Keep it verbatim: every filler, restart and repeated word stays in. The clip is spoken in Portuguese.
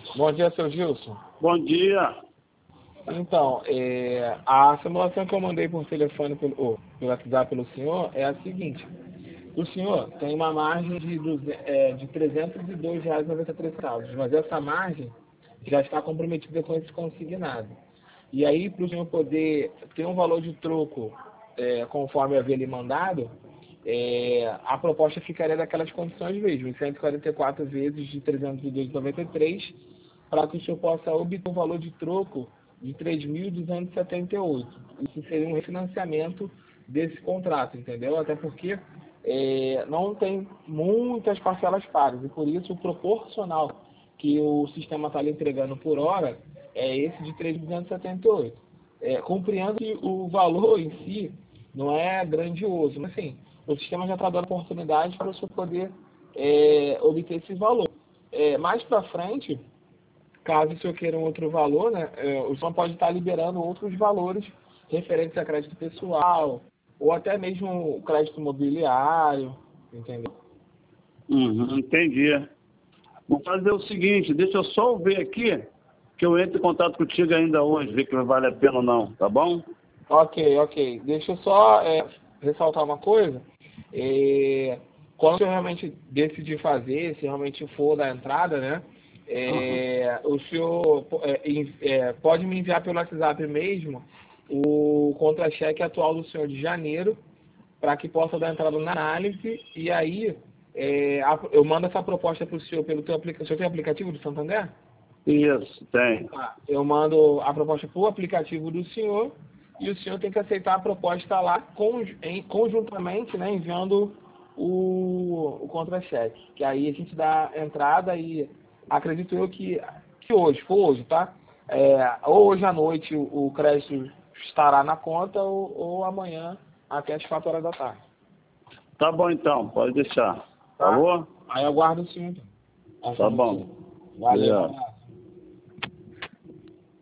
Bom dia, seu Gilson. Bom dia. Então, é, a simulação que eu mandei por telefone, pelo, ou, pelo WhatsApp pelo senhor, é a seguinte. O senhor tem uma margem de, duze- é, de trezentos e dois reais e noventa e três centavos, mas essa margem já está comprometida com esse consignado. E aí, para o senhor poder ter um valor de troco é, conforme havia lhe mandado, é, a proposta ficaria daquelas condições mesmo, cento e quarenta e quatro vezes de trezentos e dois vírgula noventa e três, para que o senhor possa obter um valor de troco de três mil duzentos e setenta e oito. Isso seria um refinanciamento desse contrato, entendeu? Até porque é, não tem muitas parcelas pagas, e por isso o proporcional que o sistema está lhe entregando por hora é esse de três mil duzentos e setenta e oito. É, compreendo que o valor em si não é grandioso, mas assim, o sistema já está dando oportunidade para você poder é, obter esse valor. É, mais para frente, caso o senhor queira um outro valor, né, é, o senhor pode estar liberando outros valores referentes a crédito pessoal, ou até mesmo o crédito imobiliário, entendeu? Uhum, entendi. Vou fazer o seguinte, deixa eu só ver aqui, que eu entro em contato contigo ainda hoje, ver que vale a pena ou não, tá bom? Ok, ok. Deixa eu só é, ressaltar uma coisa. É, quando você realmente decidir fazer, se realmente for da entrada, né? Uhum. É, o senhor é, em- é, pode me enviar pelo WhatsApp mesmo o contra-cheque atual do senhor de janeiro, para que possa dar entrada na análise, e aí é, a- eu mando essa proposta para o senhor pelo teu aplicativo. O senhor tem aplicativo do Santander? Isso, tem. Tá. Eu mando a proposta para o aplicativo do senhor e o senhor tem que aceitar a proposta lá conj- em- conjuntamente, né, enviando o, o contra-cheque. Que aí a gente dá entrada e acredito eu que, que hoje, for hoje, tá? É, ou hoje à noite o, o crédito estará na conta ou, ou amanhã até as quatro horas da tarde. Tá bom então, pode deixar. Tá? Falou? Aí eu aguardo o senhor. Então. Essa Tá notícia. bom. Valeu, um Obrigado. abraço.